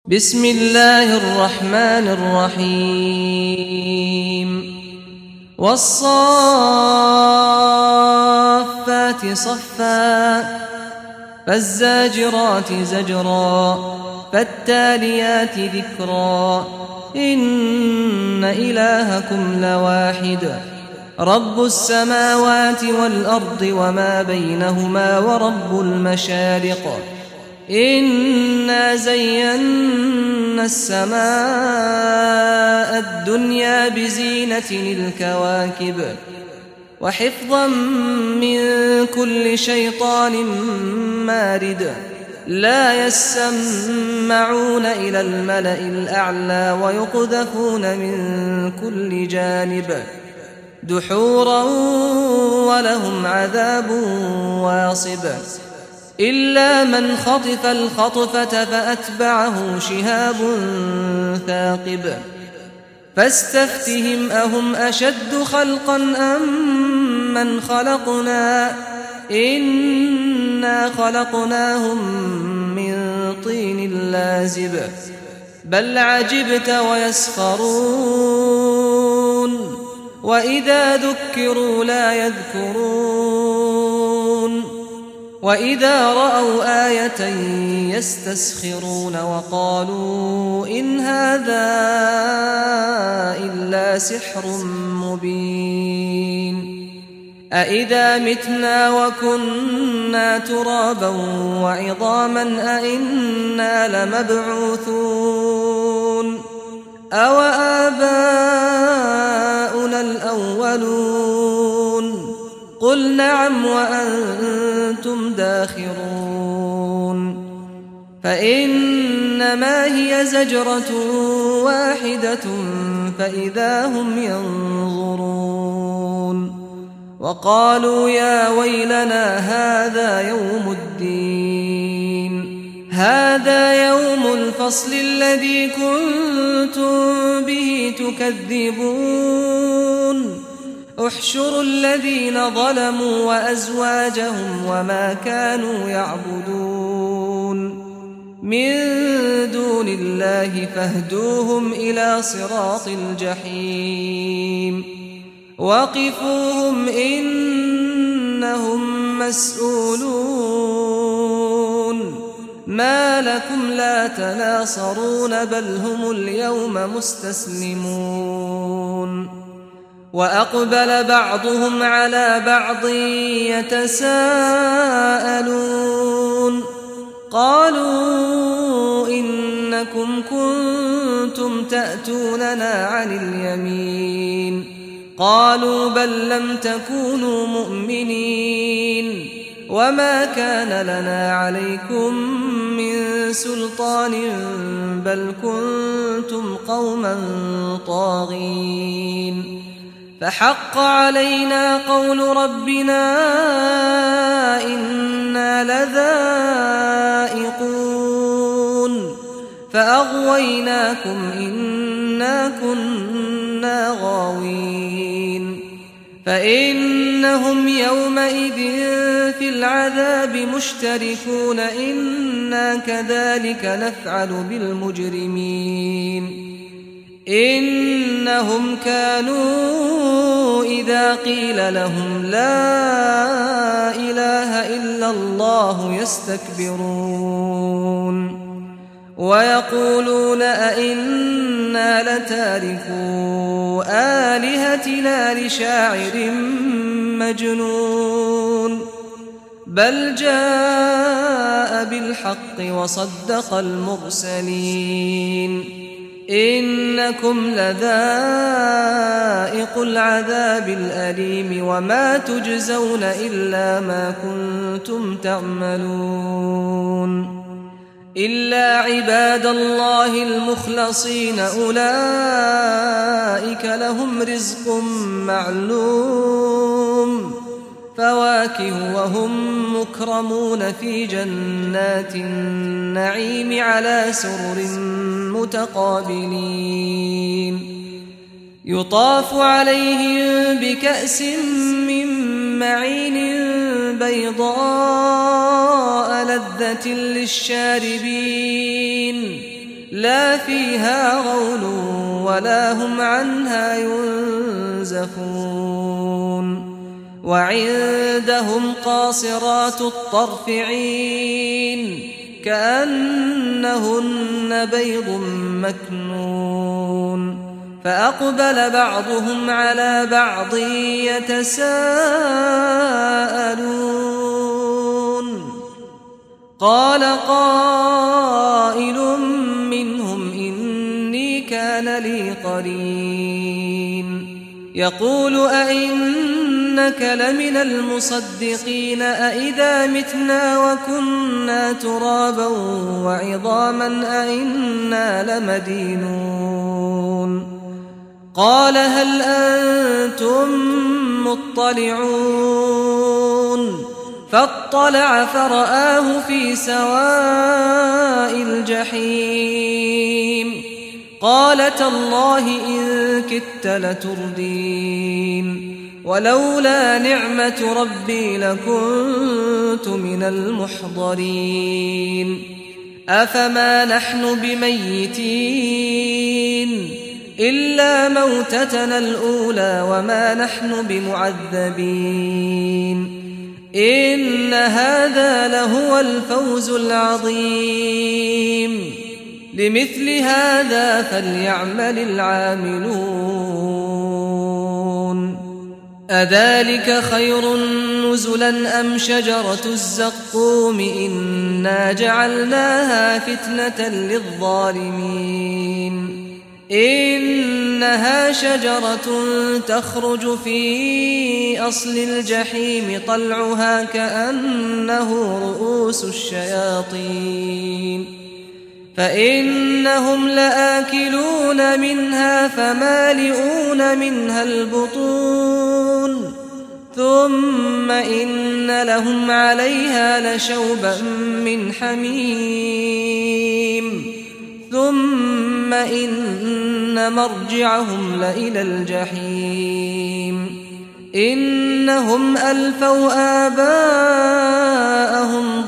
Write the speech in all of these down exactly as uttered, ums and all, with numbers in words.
بسم الله الرحمن الرحيم والصافات صفا فالزاجرات زجرا فالتاليات ذكرا إن إلهكم لواحد رب السماوات والأرض وما بينهما ورب المشارق إنا زينا السماء الدنيا بزينة الكواكب وحفظا من كل شيطان مارد لا يسمعون إلى الملأ الأعلى ويقذفون من كل جانب دحورا ولهم عذاب واصب إلا من خطف الخطفة فأتبعه شهاب ثاقب فاستفتهم أهم أشد خلقا أم من خلقنا إنا خلقناهم من طين لازب بل عجبت ويسخرون وإذا ذكروا لا يذكرون وإذا رأوا آية يستسخرون وقالوا إن هذا إلا سحر مبين أإذا متنا وكنا ترابا وعظاما أإنا لمبعوثون أو آباؤنا الأولون قل نعم وأنتم داخرون فإنما هي زجرة واحدة فإذا هم ينظرون وقالوا يا ويلنا هذا يوم الدين هذا يوم الفصل الذي كنتم به تكذبون احشروا الذين ظلموا وأزواجهم وما كانوا يعبدون من دون الله فاهدوهم إلى صراط الجحيم وقفوهم إنهم مسؤولون ما لكم لا تناصرون بل هم اليوم مستسلمون وأقبل بعضهم على بعض يتساءلون قالوا إنكم كنتم تأتوننا عن اليمين قالوا بل لم تكونوا مؤمنين وما كان لنا عليكم من سلطان بل كنتم قوما طاغين فحق علينا قول ربنا إنا لذائقون فأغويناكم إنا كنا غاوين فإنهم يومئذ في العذاب مشتركون إنا كذلك نفعل بالمجرمين إنهم كانوا إذا قيل لهم لا إله إلا الله يستكبرون ويقولون أئنا لتاركو آلهتنا لشاعر مجنون بل جاء بالحق وصدق المرسلين إنكم لذائق العذاب الأليم وما تجزون إلا ما كنتم تعملون إلا عباد الله المخلصين أولئك لهم رزق معلوم فواكه وهم مكرمون في جنات النعيم على سرر متقابلين يطاف عليهم بكأس من معين بيضاء لذة للشاربين لا فيها غول ولا هم عنها ينزفون وعندهم قاصرات الطرف عين كأنهن بيض مكنون فأقبل بعضهم على بعض يتساءلون قال قائل منهم إني كان لي قرين يقول أئنك لمن المصدقين أئذا متنا وكنا ترابا وعظاما أئنا لمدينون قال هل أنتم مطلعون فاطلع فرآه في سواء الجحيم قال تالله إن كدت لتردين ولولا نعمة ربي لكنت من المحضرين أفما نحن بميتين إلا موتتنا الأولى وما نحن بمعذبين إن هذا لهو الفوز العظيم لمثل هذا فليعمل العاملون أذلك خير نزلا أم شجرة الزقوم إنا جعلناها فتنة للظالمين إنها شجرة تخرج في أصل الجحيم طلعها كأنه رؤوس الشياطين فإنهم لآكلون منها فمالئون منها البطون ثم إن لهم عليها لشوبا من حميم ثم إن مرجعهم لإلى الجحيم إنهم ألفوا آباءهم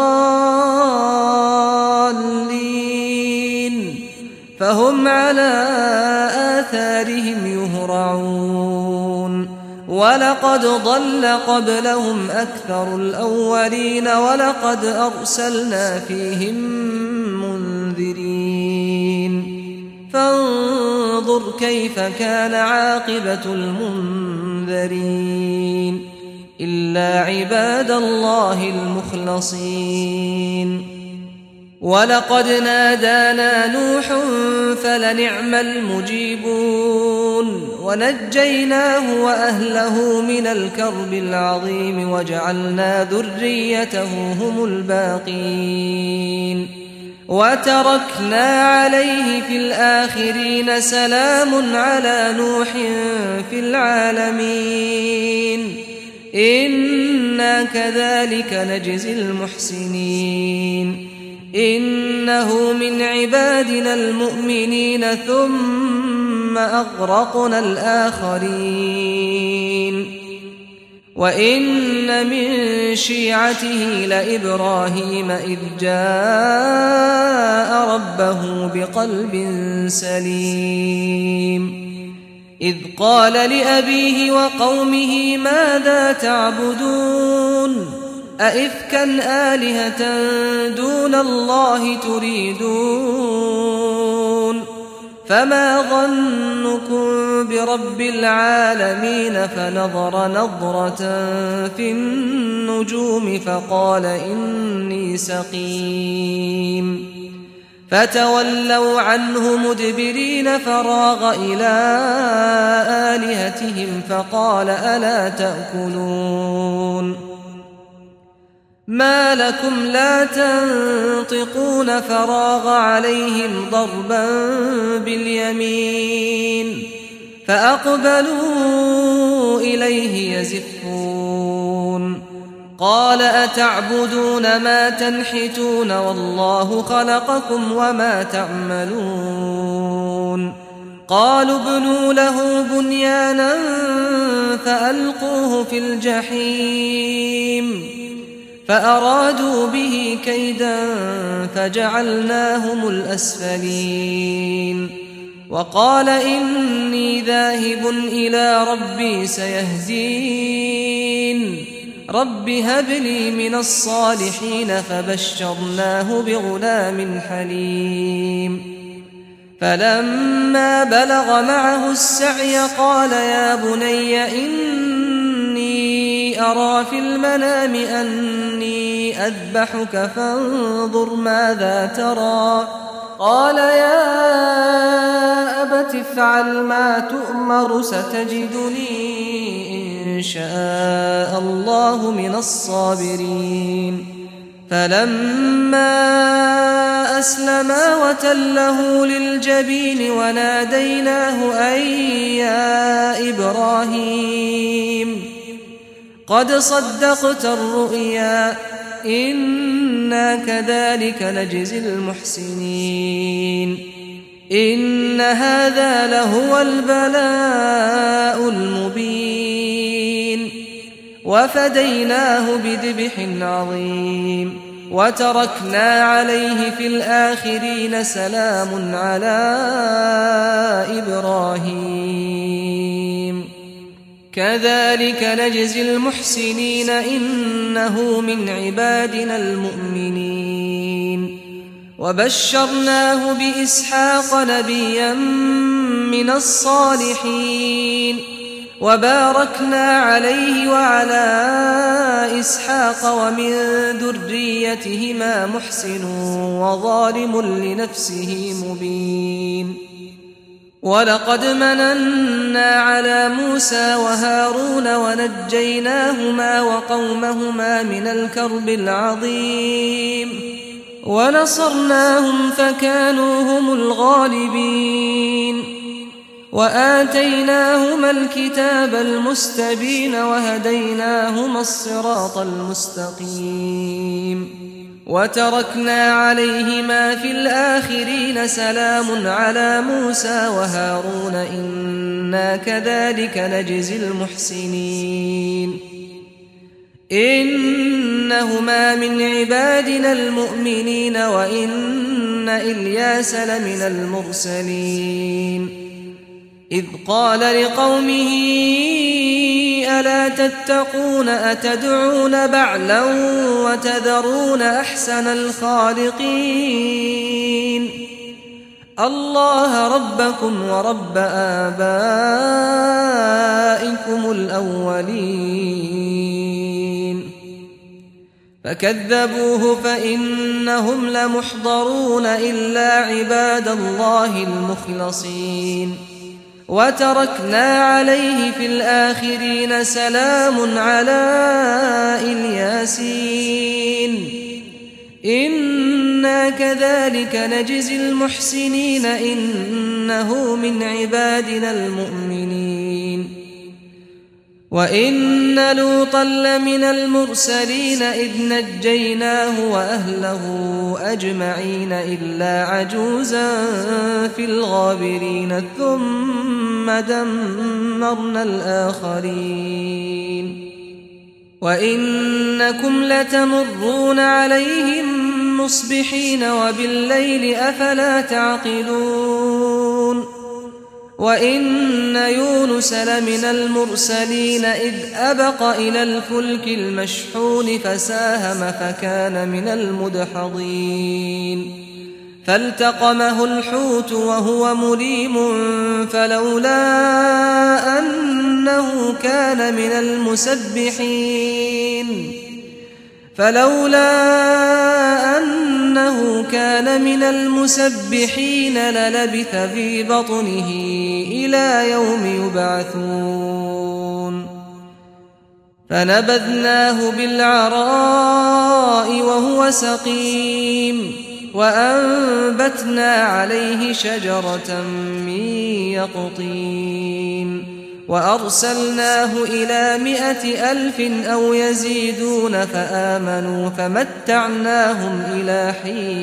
ضالين فهم على آثارهم يهرعون ولقد ضل قبلهم أكثر الأولين ولقد أرسلنا فيهم منذرين فانظر كيف كان عاقبة المنذرين إلا عباد الله المخلصين ولقد نادانا نوح فلنعم المجيبون ونجيناه وأهله من الكرب العظيم وجعلنا ذريته هم الباقين وتركنا عليه في الآخرين سلام على نوح في العالمين إنا كذلك نجزي المحسنين إنه من عبادنا المؤمنين ثم أغرقنا الآخرين وإن من شيعته لإبراهيم إذ جاء ربه بقلب سليم إذ قال لأبيه وقومه ماذا تعبدون أئفكا آلهة دون الله تريدون فما ظنكم برب العالمين فنظر نظرة في النجوم فقال إني سقيم فتولوا عنه مدبرين فراغ إلى آلهتهم فقال ألا تأكلون ما لكم لا تنطقون فراغ عليهم ضربا باليمين فأقبلوا إليه يزفون قال أتعبدون ما تنحتون والله خلقكم وما تعملون قالوا ابنوا له بنيانا فألقوه في الجحيم فأرادوا به كيدا فجعلناهم الأسفلين وقال إني ذاهب إلى ربي سيهدين رب هب لي من الصالحين فبشرناه بغلام حليم فلما بلغ معه السعي قال يا بني إني أرى في المنام أني أذبحك فانظر ماذا ترى قال يا أبت افعل ما تؤمر ستجدني إن شاء الله من الصابرين فلما أسلما وتله للجبين وناديناه أن يا إبراهيم قد صدقت الرؤيا إنا كذلك نجزي المحسنين إن هذا لهو البلاء المبين وفديناه بذبح عظيم وتركنا عليه في الآخرين سلام على إبراهيم كذلك نجزي المحسنين إنه من عبادنا المؤمنين وبشرناه بإسحاق نبيا من الصالحين وباركنا عليه وعلى إسحاق ومن ذريتهما محسن وظالم لنفسه مبين ولقد مننا على موسى وهارون ونجيناهما وقومهما من الكرب العظيم ونصرناهم فكانوا هم الغالبين وآتيناهما الكتاب المستبين وهديناهما الصراط المستقيم وتركنا عليهما في الآخرين سلام على موسى وهارون إنا كذلك نجزي المحسنين إنهما من عبادنا المؤمنين وإن إلياس لمن المرسلين إذ قال لقومه ألا تتقون أتدعون بعلا وتذرون أحسن الخالقين الله ربكم ورب آبائكم الأولين فكذبوه فإنهم لمحضرون إلا عباد الله المخلصين وتركنا عليه في الآخرين سلام على الياسين إنا كذلك نجزي المحسنين إنه من عبادنا المؤمنين وإن لوطا لمن المرسلين إذ نجيناه وأهله أجمعين إلا عجوزا في الغابرين ثم دمرنا الآخرين وإنكم لتمرون عليهم مصبحين وبالليل أفلا تعقلون وإن يونس لمن المرسلين إذ أبق إلى الفلك المشحون فساهم فكان من المدحضين فالتقمه الحوت وهو مليم فلولا أنه كان من المسبحين فلولا أنه كان من المسبحين للبث في بطنه إلى يوم يبعثون فنبذناه بالعراء وهو سقيم وأنبتنا عليه شجرة من يقطين وأرسلناه إلى مائة ألف أو يزيدون فآمنوا فمتعناهم إلى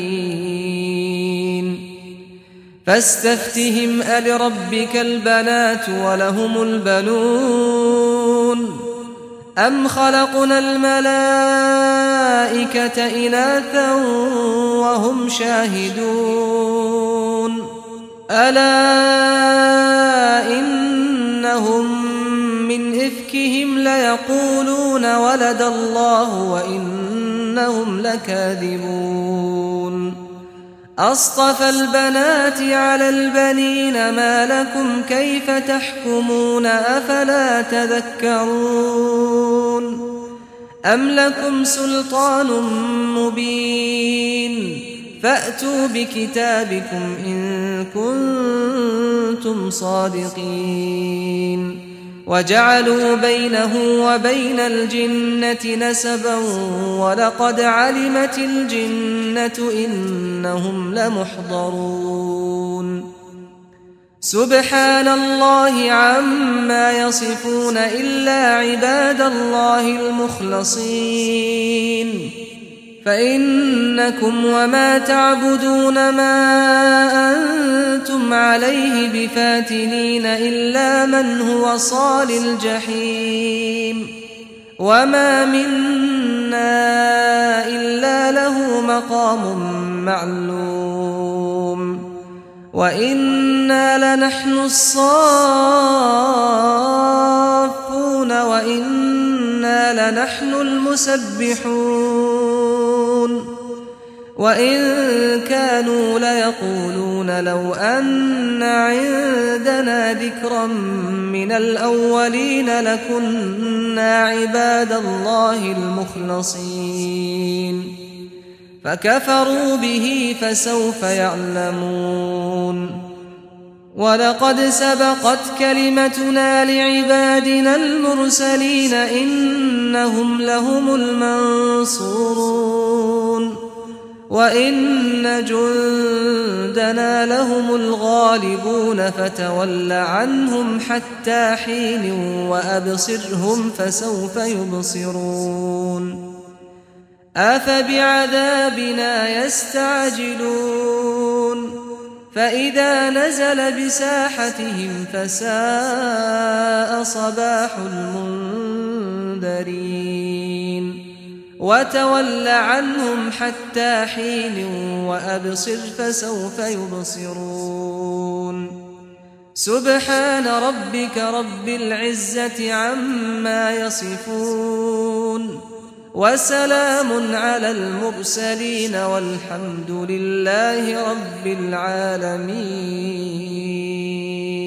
حين فاستفتهم ألربك البنات ولهم البنون أم خلقنا الملائكة الملائكة إناثا وهم شاهدون ألا إنهم من إفكهم ليقولون ولد الله وإنهم لكاذبون أصطفى البنات على البنين ما لكم كيف تحكمون أفلا تذكرون أم لكم سلطان مبين فأتوا بكتابكم إن كنتم صادقين وجعلوا بينه وبين الجنة نسبا ولقد علمت الجنة إنهم لمحضرون سبحان الله عما يصفون إلا عباد الله المخلصين فإنكم وما تعبدون ما أنتم عليه بفاتنين إلا من هو صال الجحيم وما منا إلا له مقام معلوم وإنا لنحن الصافون وإنا لنحن المسبحون وإن كانوا ليقولون لو أن عندنا ذكرا من الأولين لكنا عباد الله المخلصين فكفروا به فسوف يعلمون ولقد سبقت كلمتنا لعبادنا المرسلين إنهم لهم المنصورون وإن جندنا لهم الغالبون فتول عنهم حتى حين وأبصرهم فسوف يبصرون أفبعذابنا يستعجلون فإذا نزل بساحتهم فساء صباح المنذرين وتول عنهم حتى حين وأبصر فسوف يبصرون سبحان ربك رب العزة عما يصفون وسلام على المرسلين والحمد لله رب العالمين.